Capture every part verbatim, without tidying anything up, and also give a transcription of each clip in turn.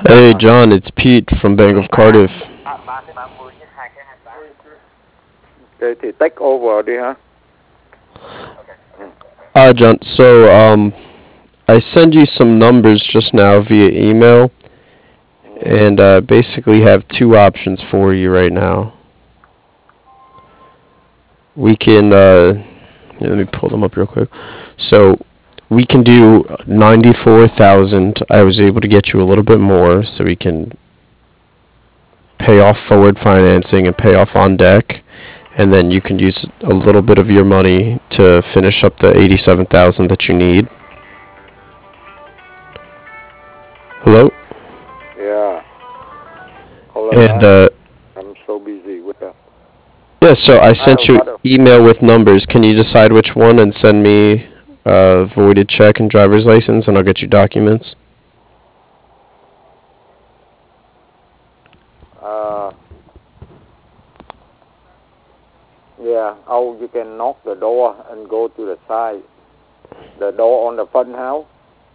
Hey John, it's Pete from Bank of Cardiff. Okay, thì take over đi ha. Uh, John, so um, I send you some numbers just now via email, and uh, basically have two options for you right now. We can, uh, yeah, let me pull them up real quick. So we can do ninety-four thousand. I was able to get you a little bit more, so we can pay off forward financing and pay off on deck, and then you can use a little bit of your money to finish up the eighty-seven thousand that you need. Hello? Yeah. Hold on, And I, uh, I'm so busy with that. yeah, so I I sent have you got a, email with numbers. Can you decide which one and send me a voided check and driver's license, and I'll get you documents? uh, yeah, oh, you can knock the door and go to the side. The door on the front house.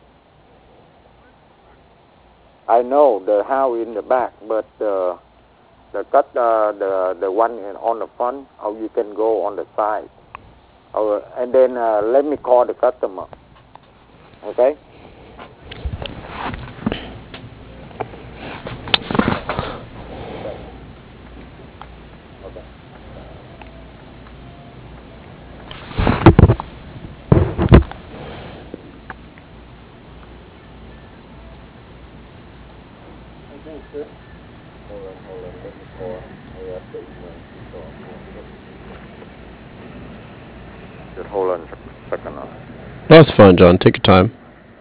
I know the house in the back, but uh, the cut, uh, the the one in, on the front, oh, you can go on the side. Oh, and then uh, let me call the customer. Okay? Okay. Okay. Hold on, hold on. Let me call. I have the email. So I'm going to just hold on a second. Now. That's fine, John. Take your time.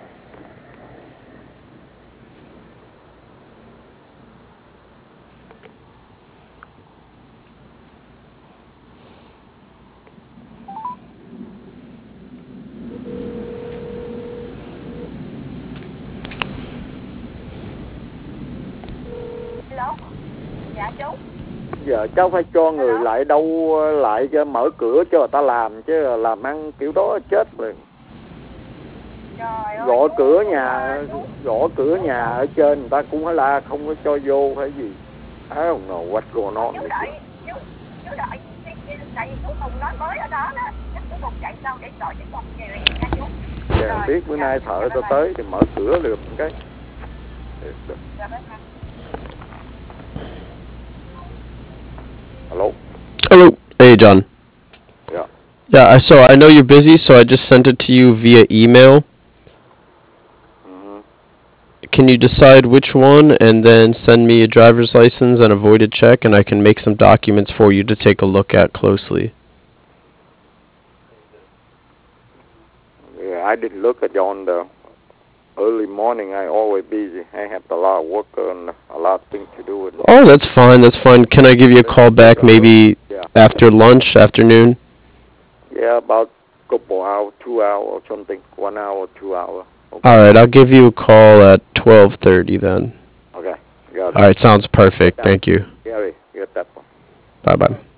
Hello. Dạ chú. Giờ cháu phải cho người lại đâu lại cho mở cửa cho người ta làm chứ làm ăn kiểu đó chết rồi. Trời ơi. Gõ cửa nhà, gõ cửa nhà ở trên người ta cũng phải la không có cho vô hay gì. I don't know what's going on. Chú đợi, chú, chú đợi, tại vì chú Tùng nói mới ở đó đó. Chắc chú Tùng chạy sau để gọi chú Tùng về nha chú. Dạ, biết bữa nay thợ ta tới thì mở cửa được một cái. Hello. Hello. Hey, John. Yeah. Yeah, I- so I know you're busy, so I just sent it to you via email. Mm-hmm. Can you decide which one and then send me a driver's license and a voided check, and I can make some documents for you to take a look at closely? Yeah, I didn't look at you on the early morning. I always busy. I have a lot of work and a lot of things to do. With Oh, that's fine. That's fine. Can I give you a call back maybe yeah. after lunch, afternoon? Yeah, about a couple hours, two hours or something. One hour, two hours. Okay. All right, I'll give you a call at twelve thirty then. Okay, got it. All right, sounds perfect. Thank you. Gary, get that one. Bye-bye.